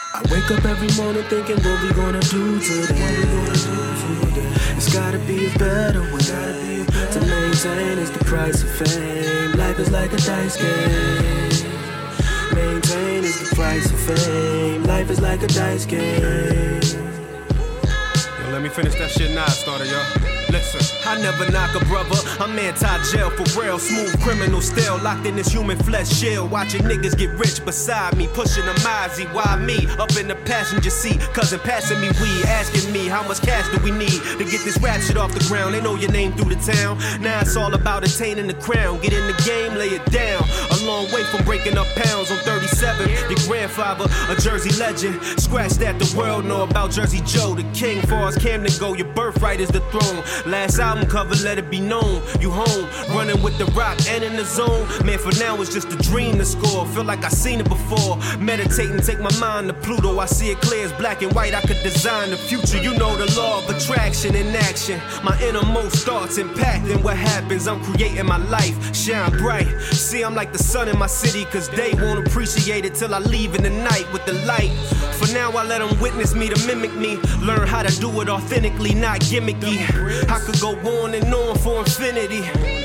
I wake up every morning thinking what we gonna do today. It's gotta be a better way to maintain is the price of fame. Life is like a dice game. Maintain is the price of fame. Life is like a dice game. Yo, let me finish that shit now, starter, yo. Listen, I never knock a brother. I'm anti-jail for real. Smooth criminal still locked in this human flesh shell. Watching niggas get rich beside me. Pushing a Mozzie. Why me? Up in the passenger seat. Cousin passing me weed. Asking me how much cash do we need to get this rap shit off the ground. They know your name through the town. Now it's all about attaining the crown. Get in the game, lay it down. A long way from breaking up pounds on 37. Your grandfather, a Jersey legend. Scratch that, the world know about Jersey Joe. The king, far as Camden go. Your birthright is the throne. Last album cover, let it be known. You home, running with the rock and in the zone. Man, for now it's just a dream to score. Feel like I seen it before. Meditating, take my mind to Pluto. I see it clear as black and white. I could design the future. You know the law of attraction in action. My innermost thoughts impacting what happens. I'm creating my life, shine bright. See, I'm like the sun in my city, cause they won't appreciate it till I leave in the night with the light. For now I let them witness me to mimic me. Learn how to do it authentically, not gimmicky. I could go on and on for infinity,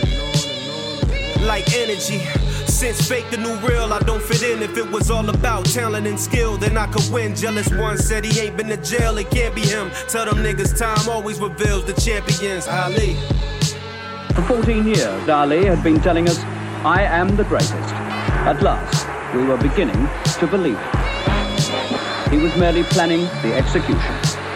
like energy. Since fake the new real, I don't fit in. If it was all about talent and skill, then I could win. Jealous one said he ain't been to jail, it can't be him. Tell them niggas time always reveals the champions. Ali. For 14 years, Ali had been telling us, I am the greatest. At last, we were beginning to believe it. He was merely planning the execution.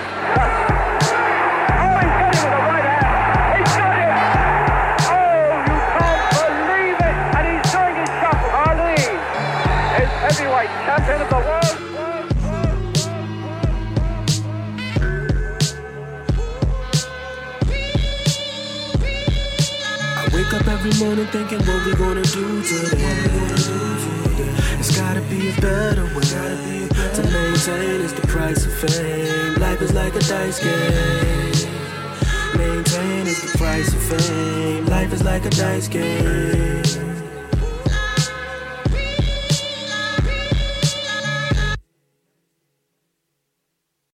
Heavyweight champion of the world. I wake up every morning thinking what we gonna do today. It's gotta be a better way to maintain is the price of fame. Life is like a dice game. Maintain is the price of fame. Life is like a dice game.